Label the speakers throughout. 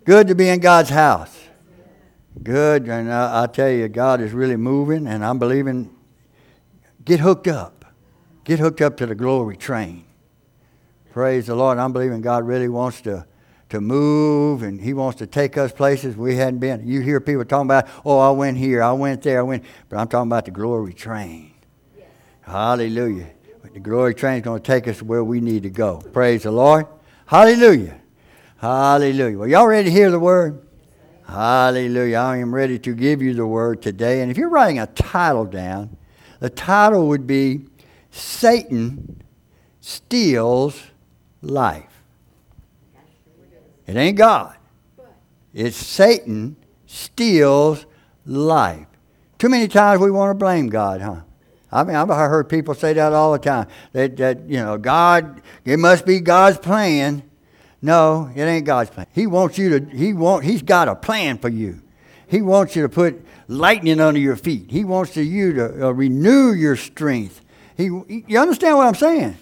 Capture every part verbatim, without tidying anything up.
Speaker 1: Good to be in God's house. Good, and I, I tell you, God is really moving, and I'm believing. Get hooked up. Get hooked up to the glory train. Praise the Lord. I'm believing God really wants to, to move, and He wants to take us places we hadn't been. You hear people talking about, oh, I went here, I went there, I went, but I'm talking about the glory train. Yes. Hallelujah. The glory train is going to take us where we need to go. Praise the Lord. Hallelujah. Hallelujah. Well, y'all ready to hear the word? Hallelujah. I am ready to give you the word today. And if you're writing a title down, the title would be Satan Steals Life. It ain't God. It's Satan steals life. Too many times we want to blame God, huh? I mean, I've heard people say that all the time. That, that you know, God, it must be God's plan. No, it ain't God's plan. He wants you to, he want, He's got a plan for you. He wants you to put lightning under your feet. He wants to, you to uh, renew your strength. He, you understand what I'm saying?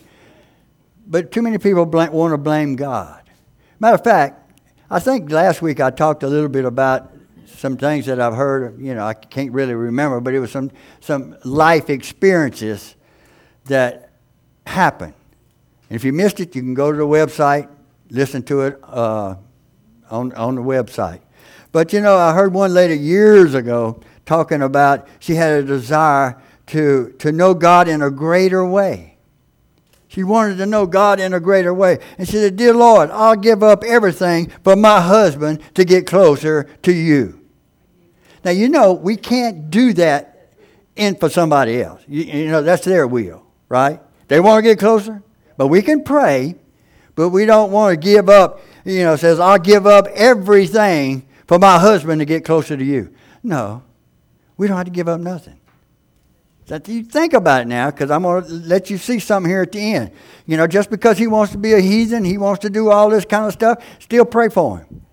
Speaker 1: But too many people bl- want to blame God. Matter of fact, I think last week I talked a little bit about some things that I've heard. You know, I can't really remember, but it was some some life experiences that happened. And if you missed it, you can go to the website, listen to it uh, on on the website. But, you know, I heard one lady years ago talking about she had a desire to, to know God in a greater way. She wanted to know God in a greater way. And she said, dear Lord, I'll give up everything for my husband to get closer to you. Now, you know, we can't do that in for somebody else. You, you know, that's their will, right? They want to get closer, but we can pray, but we don't want to give up, you know, says, I'll give up everything for my husband to get closer to you. No, we don't have to give up nothing. That you think about it now, because I'm going to let you see something here at the end. You know, just because he wants to be a heathen, he wants to do all this kind of stuff, still pray for him.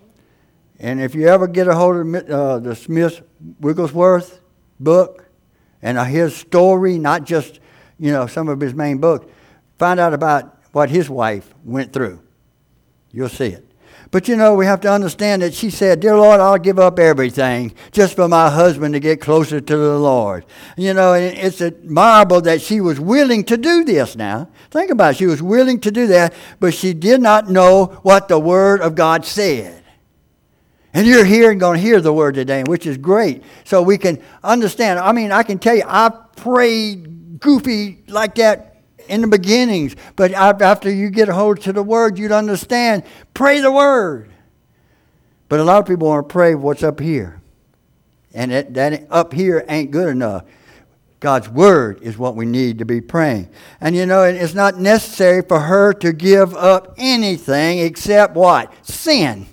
Speaker 1: And if you ever get a hold of uh, the Smith Wigglesworth book and uh, his story, not just, you know, some of his main books, find out about what his wife went through. You'll see it. But, you know, we have to understand that she said, dear Lord, I'll give up everything just for my husband to get closer to the Lord. You know, and it's admirable that she was willing to do this now. Think about it. She was willing to do that, but she did not know what the Word of God said. And you're here and going to hear the Word today, which is great. So we can understand. I mean, I can tell you, I prayed goofy like that in the beginnings, but after you get a hold to the Word, you'd understand. Pray the Word. But a lot of people want to pray what's up here. And that, that up here ain't good enough. God's Word is what we need to be praying. And you know, it's not necessary for her to give up anything except what? Sin.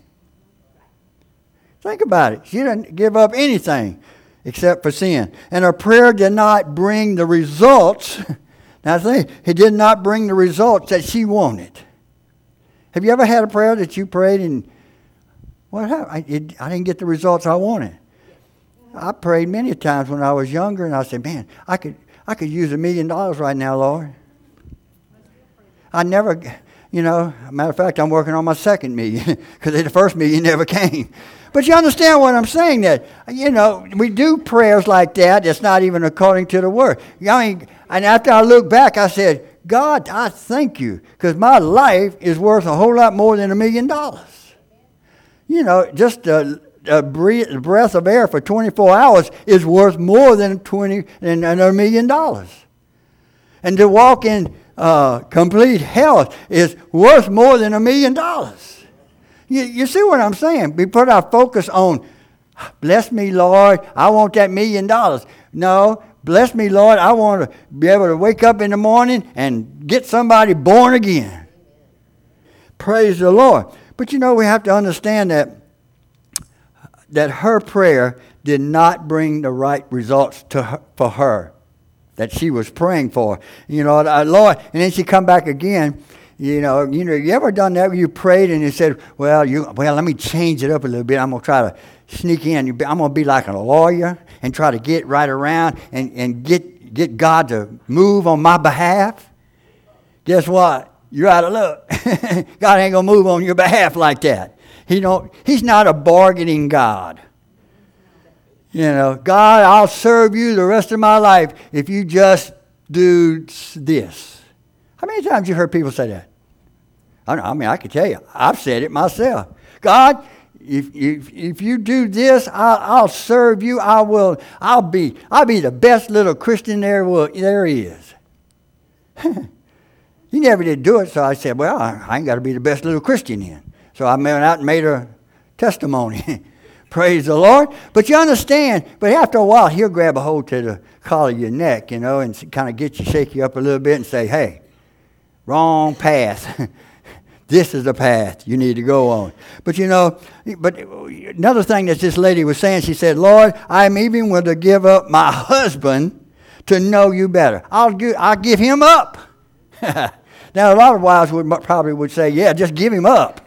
Speaker 1: Think about it. She didn't give up anything except for sin. And her prayer did not bring the results. Now, I think it did not bring the results that she wanted. Have you ever had a prayer that you prayed and what happened? I, it, I didn't get the results I wanted. I prayed many times when I was younger, and I said, "Man, I could, I could use a million dollars right now, Lord." I never, you know. Matter of fact, I'm working on my second million because the first million never came. But you understand what I'm saying? That you know, we do prayers like that. It's not even according to the Word. I mean. And after I look back, I said, God, I thank you, because my life is worth a whole lot more than a million dollars. You know, just a, a breath of air for twenty-four hours is worth more than twenty than a million dollars. And to walk in uh, complete health is worth more than a million dollars. You, you see what I'm saying? We put our focus on, bless me, Lord, I want that million dollars. No. Bless me, Lord, I want to be able to wake up in the morning and get somebody born again. Praise the Lord. But you know, we have to understand that that her prayer did not bring the right results to her, for her that she was praying for. You know, Lord, and then she come back again. You know, you know, you ever done that where you prayed and you said, well, you well, let me change it up a little bit. I'm going to try to sneak in. I'm going to be like a lawyer and try to get right around and, and get get God to move on my behalf. Guess what? You're out of luck. God ain't going to move on your behalf like that. He don't, he's not a bargaining God. You know, God, I'll serve you the rest of my life if you just do this. How many times you heard people say that? I, know, I mean, I can tell you, I've said it myself. God, if if, if you do this, I'll, I'll serve you. I will. I'll be. I'll be the best little Christian there will there is. He never did do it, so I said, well, I, I ain't got to be the best little Christian then. So I went out and made a testimony. Praise the Lord. But you understand, but after a while, he'll grab a hold to the collar of your neck, you know, and kind of get you, shake you up a little bit and say, hey, wrong path. This is the path you need to go on. But, you know, but another thing that this lady was saying, she said, Lord, I'm even willing to give up my husband to know you better. I'll give, I'll give him up. Now, a lot of wives would probably would say, yeah, just give him up.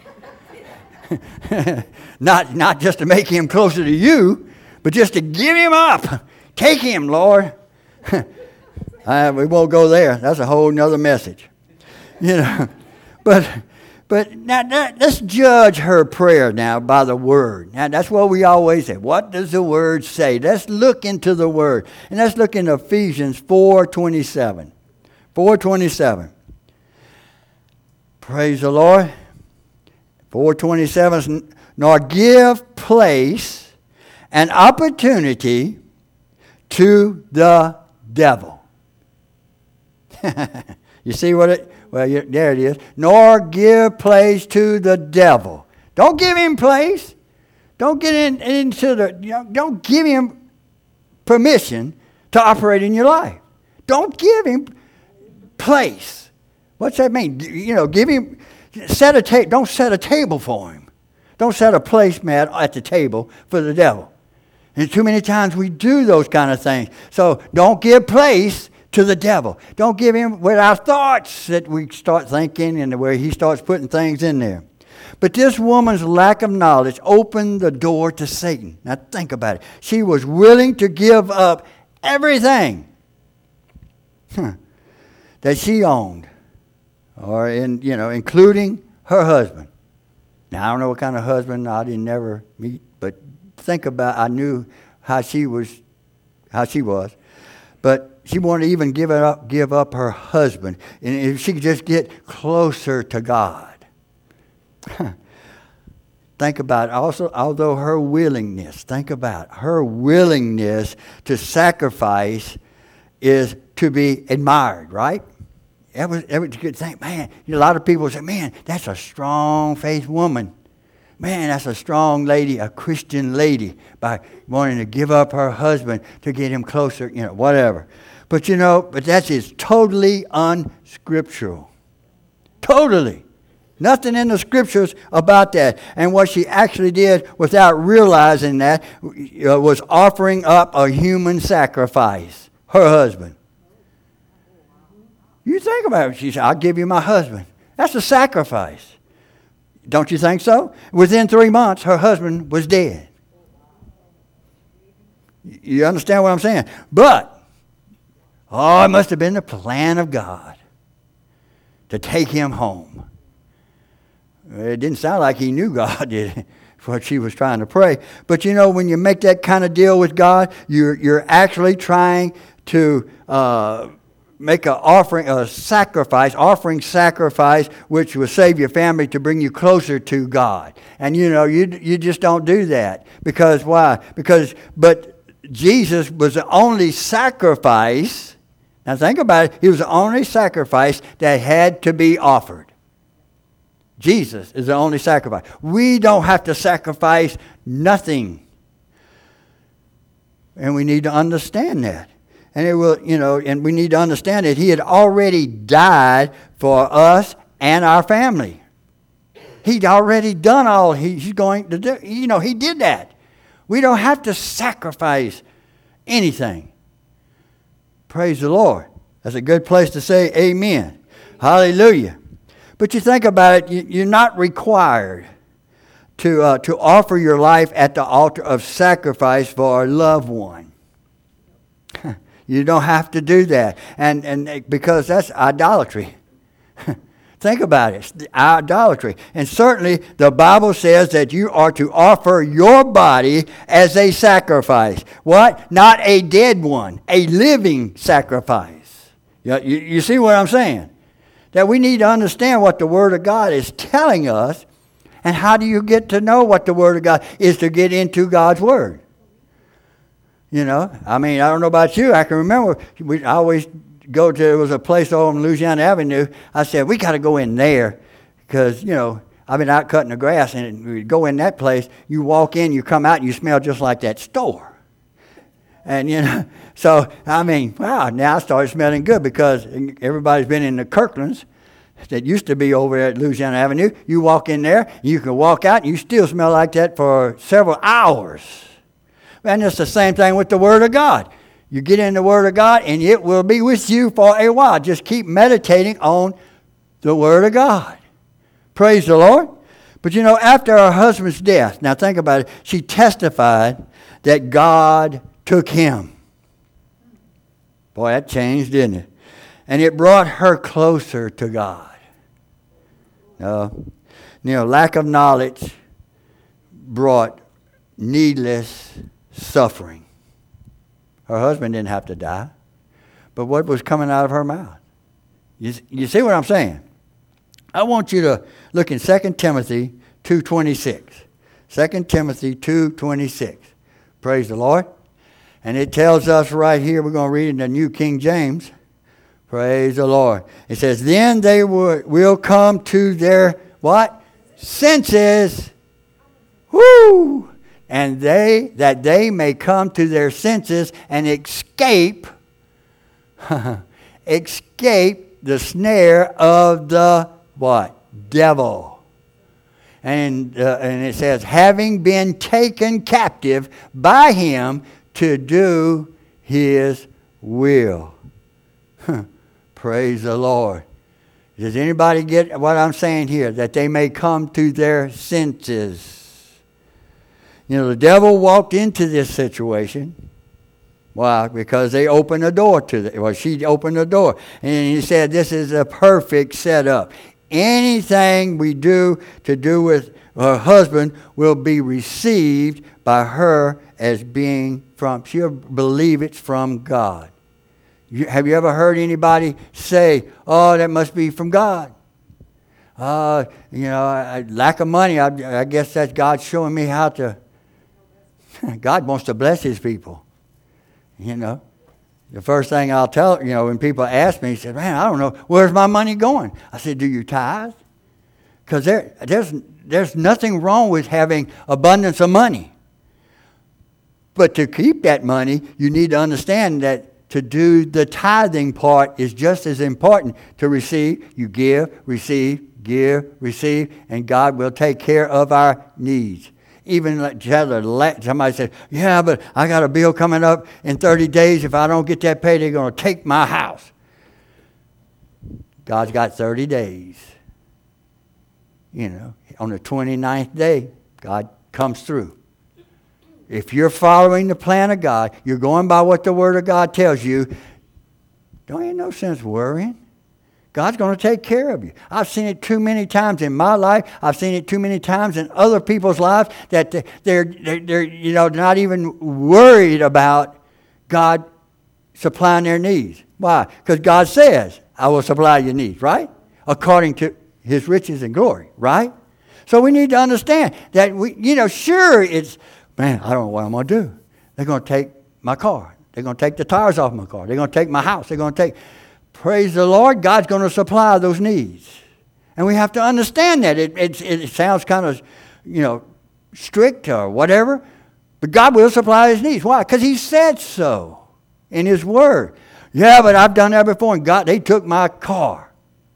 Speaker 1: not, not just to make him closer to you, but just to give him up. Take him, Lord. uh, we won't go there. That's a whole nother message. You know, but... But now, now, let's judge her prayer now by the Word. Now, that's what we always say. What does the Word say? Let's look into the Word. And let's look in Ephesians four twenty-seven. four twenty-seven. Praise the Lord. four twenty-seven. Nor give place and opportunity to the devil. You see what it... Well, there it is. Nor give place to the devil. Don't give him place. Don't get in, into the, you know, don't give him permission to operate in your life. Don't give him place. What's that mean? You know, give him, set a ta- don't set a table for him. Don't set a placemat at the table for the devil. And too many times we do those kind of things. So don't give place to the devil. Don't give him with our thoughts that we start thinking and where he starts putting things in there. But this woman's lack of knowledge opened the door to Satan. Now think about it. She was willing to give up everything huh, that she owned, or in you know, including her husband. Now I don't know what kind of husband I didn't never meet, but think about. I knew how she was, how she was, but. She wanted to even give it up, give up her husband, and if she could just get closer to God. Think about it. Also, although her willingness, think about it, her willingness to sacrifice is to be admired, right? That was, that was a good thing. Man, a lot of people say, man, that's a strong faith woman. Man, that's a strong lady, a Christian lady, by wanting to give up her husband to get him closer, you know, whatever. But you know, but that is totally unscriptural. Totally. Nothing in the scriptures about that. And what she actually did without realizing that uh, was offering up a human sacrifice. Her husband. You think about it. She said, I'll give you my husband. That's a sacrifice. Don't you think so? Within three months, her husband was dead. You understand what I'm saying? But, oh, it must have been the plan of God to take him home. It didn't sound like he knew God did what she was trying to pray. But you know, when you make that kind of deal with God, you're you're actually trying to uh, make an offering, a sacrifice, offering sacrifice, which will save your family to bring you closer to God. And you know, you you just don't do that because why? Because but Jesus was the only sacrifice. Now think about it. He was the only sacrifice that had to be offered. Jesus is the only sacrifice. We don't have to sacrifice nothing. And we need to understand that. And it will, you know, and we need to understand that he had already died for us and our family. He'd already done all he's going to do. You know, he did that. We don't have to sacrifice anything. Praise the Lord. That's a good place to say amen. Hallelujah. But you think about it, you're not required to uh, to offer your life at the altar of sacrifice for a loved one. You don't have to do that, and and because that's idolatry. Think about it. It's idolatry. And certainly the Bible says that you are to offer your body as a sacrifice. What? Not a dead one. A living sacrifice. You, you, you see what I'm saying? That we need to understand what the Word of God is telling us. And how do you get to know what the Word of God is? To get into God's Word. You know, I mean, I don't know about you. I can remember we I always go to, there was a place over on Louisiana Avenue. I said, we got to go in there because, you know, I've been out cutting the grass, and we go in that place. You walk in, you come out, and you smell just like that store. And, you know, so, I mean, wow, now I started smelling good because everybody's been in the Kirklands that used to be over at Louisiana Avenue. You walk in there, you can walk out, and you still smell like that for several hours. And it's the same thing with the Word of God. You get in the Word of God, and it will be with you for a while. Just keep meditating on the Word of God. Praise the Lord. But you know, after her husband's death, now think about it, she testified that God took him. Boy, that changed, didn't it? And it brought her closer to God. No, you know, lack of knowledge brought needless suffering. Her husband didn't have to die. But what was coming out of her mouth? You, you see what I'm saying? I want you to look in Second Timothy two twenty-six. Second Timothy two twenty-six. Praise the Lord. And it tells us right here, we're going to read in the New King James. Praise the Lord. It says, then they will, will come to their, what? Senses. Woo! And they, that they may come to their senses and escape, escape the snare of the, what? Devil. And, uh, and it says, having been taken captive by him to do his will. Praise the Lord. Does anybody get what I'm saying here? That they may come to their senses. You know, the devil walked into this situation. Why? Because they opened the door to it. Well, she opened the door. And he said, this is a perfect setup. Anything we do to do with her husband will be received by her as being from, she'll believe it's from God. You, have you ever heard anybody say, oh, that must be from God? Uh, you know, I, lack of money, I, I guess that's God showing me how to. God wants to bless his people. You know, the first thing I'll tell, you know, when people ask me, he said, man, I don't know, where's my money going? I said, do you tithe? Because there, there's, there's nothing wrong with having abundance of money. But to keep that money, you need to understand that to do the tithing part is just as important to receive. You give, receive, give, receive, and God will take care of our needs. Even like somebody said, yeah, but I got a bill coming up in thirty days. If I don't get that paid, they're going to take my house. God's got thirty days. You know, on the twenty-ninth day, God comes through. If you're following the plan of God, you're going by what the Word of God tells you, don't ain't no sense worrying. God's going to take care of you. I've seen it too many times in my life. I've seen it too many times in other people's lives that they're, they're, they're you know, not even worried about God supplying their needs. Why? Because God says, I will supply your needs, right? According to his riches and glory, right? So we need to understand that, we, you know, sure, it's, man, I don't know what I'm going to do. They're going to take my car. They're going to take the tires off my car. They're going to take my house. They're going to take... Praise the Lord, God's going to supply those needs. And we have to understand that. It, it, it sounds kind of, you know, strict or whatever, but God will supply his needs. Why? Because he said so in his word. Yeah, but I've done that before, and God, they took my car.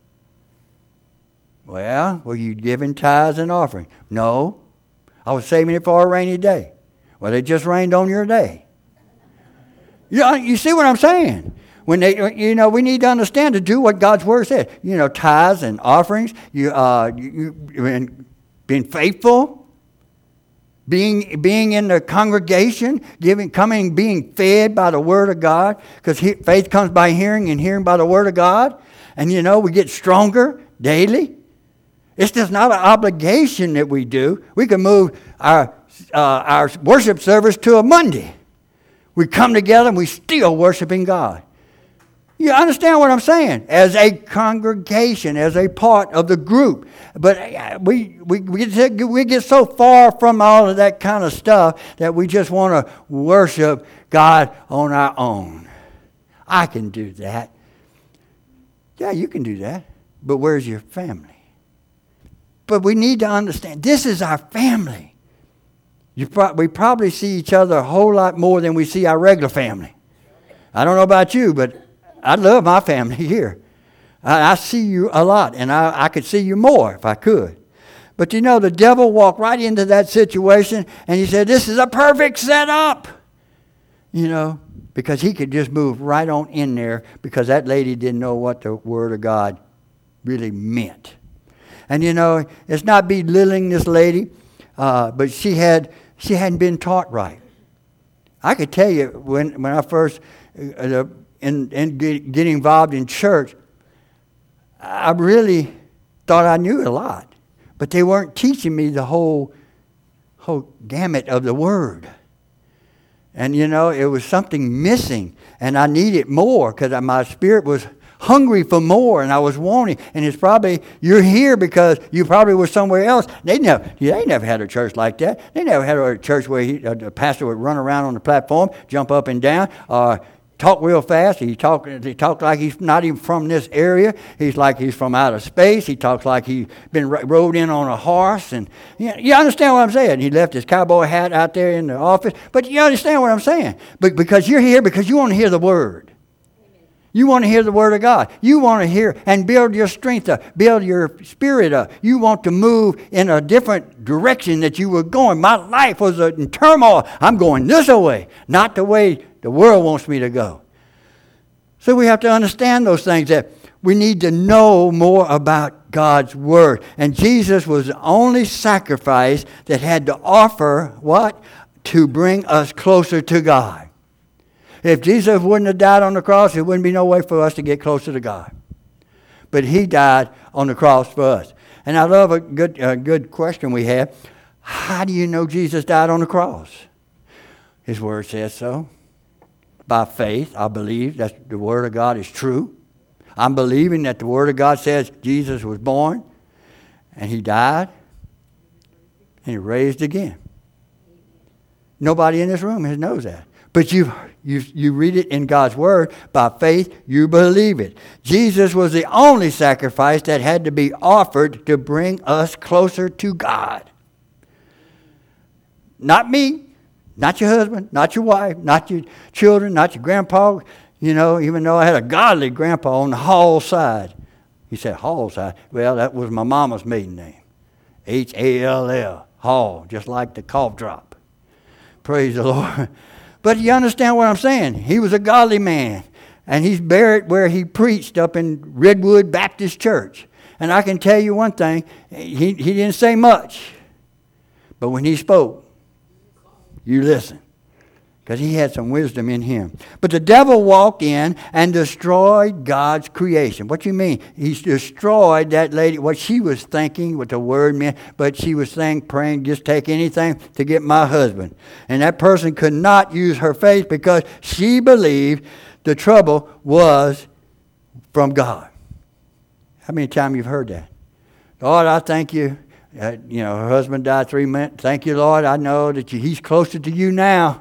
Speaker 1: Well, were you giving tithes and offering? No. I was saving it for a rainy day. Well, it just rained on your day. You know, you see what I'm saying? When they, you know, we need to understand to do what God's word says. You know, tithes and offerings. You, uh, you, you being faithful, being being in the congregation, giving, coming, being fed by the word of God. Because faith comes by hearing, and hearing by the word of God. And you know, we get stronger. daily. It's just not an obligation that we do. We can move our, uh, our worship service to a Monday. We come together and we still worshiping God. You understand what I'm saying? As a congregation, as a part of the group. But we, we, we, get, we get so far from all of that kind of stuff that we just want to worship God on our own. I can do that. Yeah, you can do that. But where's your family? But we need to understand, this is our family. You pro- we probably see each other a whole lot more than we see our regular family. I don't know about you, but I love my family here. I, I see you a lot, and I, I could see you more if I could. But you know, the devil walked right into that situation, and he said, this is a perfect setup. You know, because he could just move right on in there because that lady didn't know what the Word of God really meant. And you know, it's not belittling this lady, uh, but she had she hadn't been taught right. I could tell you when when I first uh, in, in get, get involved in church, I really thought I knew a lot, but they weren't teaching me the whole whole gamut of the Word. And you know, it was something missing, and I needed more because my spirit was hungry for more, and I was wanting. And it's probably, you're here because you probably were somewhere else. They never, they never had a church like that. They never had a church where he, uh, the pastor would run around on the platform, jump up and down, or talk real fast. He talked he talked like he's not even from this area. He's like he's from outer space. He talks like he's been rode in on a horse. And you, know, you understand what I'm saying? He left his cowboy hat out there in the office. But you understand what I'm saying? But because you're here because you want to hear the Word. You want to hear the Word of God. You want to hear and build your strength up, build your spirit up. You want to move in a different direction that you were going. My life was in turmoil. I'm going this way, not the way the world wants me to go. So we have to understand those things, that we need to know more about God's Word. And Jesus was the only sacrifice that had to offer what? To bring us closer to God. If Jesus wouldn't have died on the cross, there wouldn't be no way for us to get closer to God. But He died on the cross for us. And I love a good, a good question we have. How do you know Jesus died on the cross? His Word says so. By faith, I believe that the Word of God is true. I'm believing that the Word of God says Jesus was born, and He died, and He raised again. Nobody in this room knows that. But you you you read it in God's Word. By faith, you believe it. Jesus was the only sacrifice that had to be offered to bring us closer to God. Not me, not your husband, not your wife, not your children, not your grandpa. You know, even though I had a godly grandpa on the Hall side. He said Hall side. Well, that was my mama's maiden name. H A L L, Hall, just like the cough drop. Praise the Lord. But you understand what I'm saying? He was a godly man. And he's buried where he preached up in Redwood Baptist Church. And I can tell you one thing. He, he didn't say much. But when he spoke, you listen. Because he had some wisdom in him. But the devil walked in and destroyed God's creation. What do you mean? He destroyed that lady, what she was thinking, what the word meant. But she was saying, praying, just take anything to get my husband. And that person could not use her faith because she believed the trouble was from God. How many times you've heard that? Lord, I thank you. Uh, you know, her husband died three minutes. Thank you, Lord. I know that you, he's closer to you now.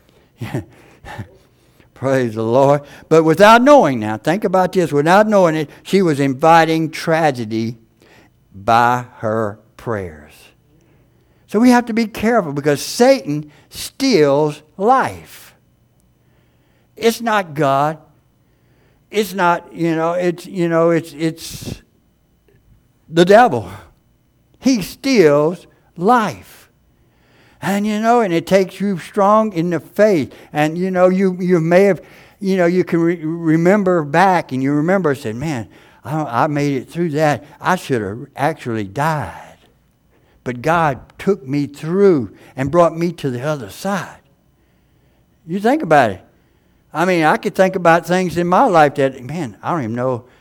Speaker 1: Praise the Lord. But without knowing now, think about this, without knowing it, she was inviting tragedy by her prayers. So we have to be careful because Satan steals life. It's not God. It's not, you know, it's, you know, it's, it's the devil. He steals life. And, you know, and it takes you strong in the faith. And, you know, you, you may have, you know, you can re- remember back and you remember, said, man, I, I made it through that. I should have actually died. But God took me through and brought me to the other side. You think about it. I mean, I could think about things in my life that, man, I don't even know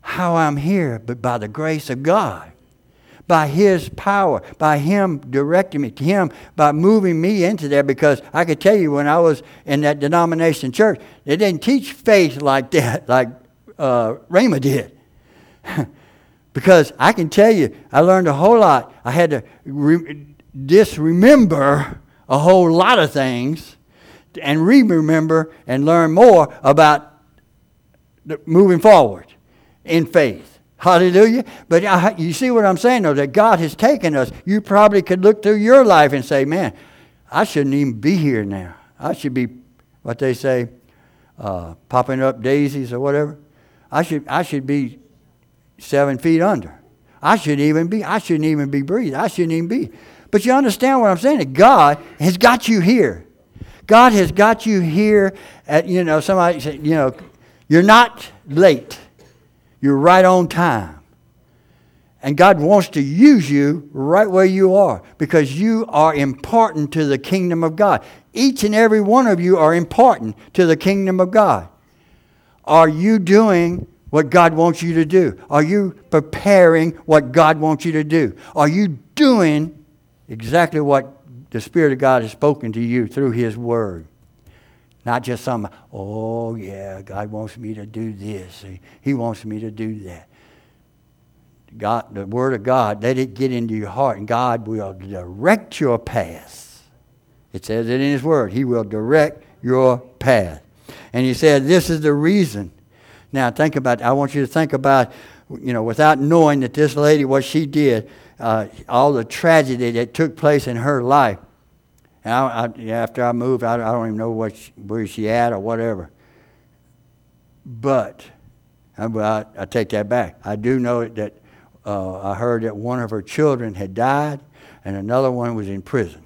Speaker 1: how I'm here, but by the grace of God. By His power, by Him directing me, to Him by moving me into there. Because I could tell you when I was in that denomination church, they didn't teach faith like that, like uh, Rhema did. Because I can tell you, I learned a whole lot. I had to re- disremember a whole lot of things and re-remember and learn more about the, moving forward in faith. Hallelujah. But I, you see what I'm saying, though, that God has taken us. You probably could look through your life and say, man, I shouldn't even be here now. I should be, what they say, uh, popping up daisies or whatever. I should I should be seven feet under. I shouldn't even be, I shouldn't even be breathing. I shouldn't even be. But you understand what I'm saying? That God has got you here. God has got you here at, you know, somebody said, you know, you're not late. You're right on time. And God wants to use you right where you are because you are important to the kingdom of God. Each and every one of you are important to the kingdom of God. Are you doing what God wants you to do? Are you preparing what God wants you to do? Are you doing exactly what the Spirit of God has spoken to you through His Word? Not just some, oh yeah, God wants me to do this. He wants me to do that. God, the Word of God, let it get into your heart, and God will direct your path. It says it in His Word. He will direct your path. And He said, this is the reason. Now think about, I want you to think about, you know, without knowing that this lady, what she did, uh, all the tragedy that took place in her life. And I, I, after I moved, I, I don't even know what she, where she at or whatever. But I, I, I take that back. I do know that uh, I heard that one of her children had died and another one was in prison.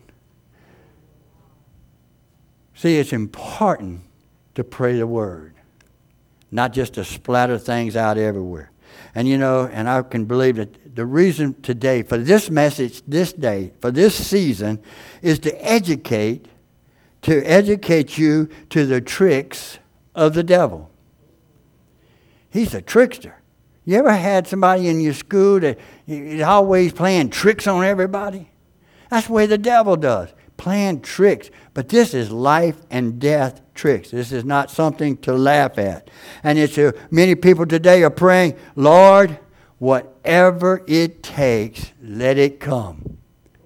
Speaker 1: See, it's important to pray the Word, not just to splatter things out everywhere. And you know, and I can believe that the reason today, for this message, this day, for this season, is to educate, to educate you to the tricks of the devil. He's a trickster. You ever had somebody in your school that is always playing tricks on everybody? That's the way the devil does, playing tricks. But this is life and death tricks. This is not something to laugh at. And it's uh, many people today are praying, Lord, whatever it takes, let it come.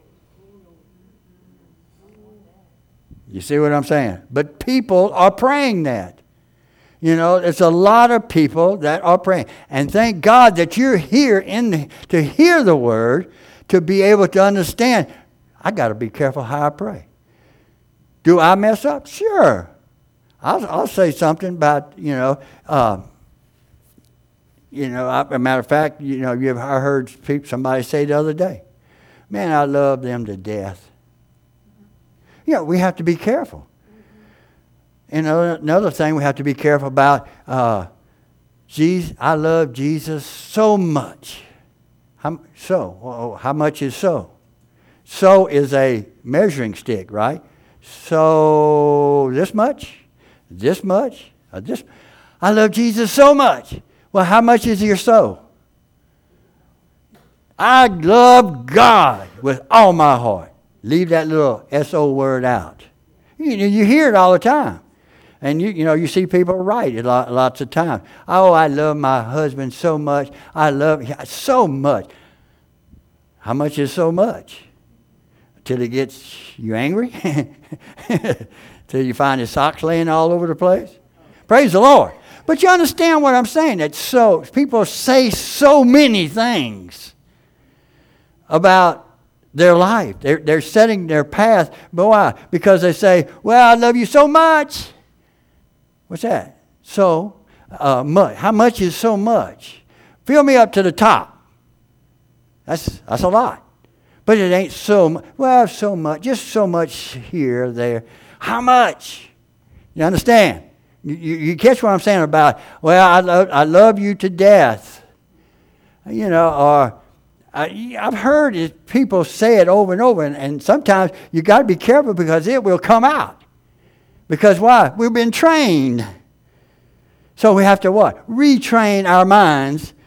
Speaker 1: You see what I'm saying? But people are praying that. You know, there's a lot of people that are praying. And thank God that you're here in the, to hear the Word, to be able to understand, I got to be careful how I pray. Do I mess up? Sure. I'll, I'll say something about, you know, uh, you know, I, as a matter of fact, you know, you ever, I heard people, somebody say the other day, man, I love them to death. You know, we have to be careful. And another thing we have to be careful about, uh, Jesus, I love Jesus so much. How, so, how much is so? So is a measuring stick, right? So this much, this much, uh, this. I love Jesus so much. Well, how much is your so? I love God with all my heart. Leave that little S O word out. You, you hear it all the time. And you you know, you see people write it lots of times. Oh, I love my husband so much. I love him so much. How much is so much? Till it gets you angry? Till you find his socks laying all over the place? Praise the Lord. But you understand what I'm saying? That so people say so many things about their life. They're, they're setting their path. But why? Because they say, well, I love you so much. What's that? So uh, much. How much is so much? Fill me up to the top. That's that's a lot. But it ain't so much. Well, so much. Just so much here, there. How much? You understand? You, you, you catch what I'm saying about, well, I love, I love you to death. You know, or I, I've heard it, people say it over and over, and, and sometimes you got to be careful because it will come out. Because why? We've been trained. So we have to what? Retrain our minds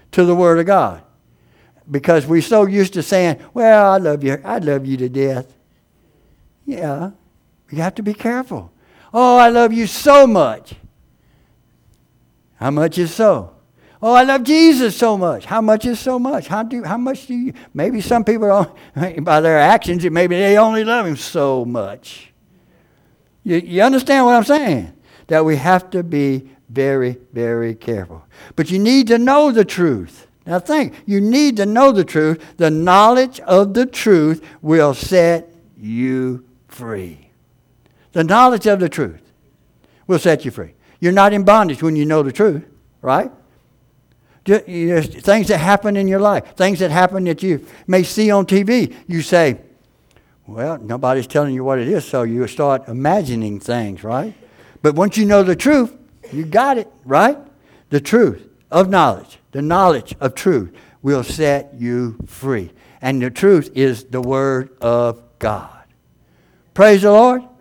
Speaker 1: to the Word of God. Because we're so used to saying, well, I love you. I love you to death. Yeah, you have to be careful. Oh, I love you so much. How much is so? Oh, I love Jesus so much. How much is so much? How do? How much do you? Maybe some people, don't, by their actions, maybe they only love him so much. You, you understand what I'm saying? That we have to be very, very careful. But you need to know the truth. Now think, you need to know the truth. The knowledge of the truth will set you free. The knowledge of the truth will set you free. You're not in bondage when you know the truth, right? There's things that happen in your life, things that happen that you may see on T V. You say, well, nobody's telling you what it is, so you start imagining things, right? But once you know the truth, you got it, right? The truth of knowledge, the knowledge of truth will set you free. And the truth is the Word of God. Praise the Lord.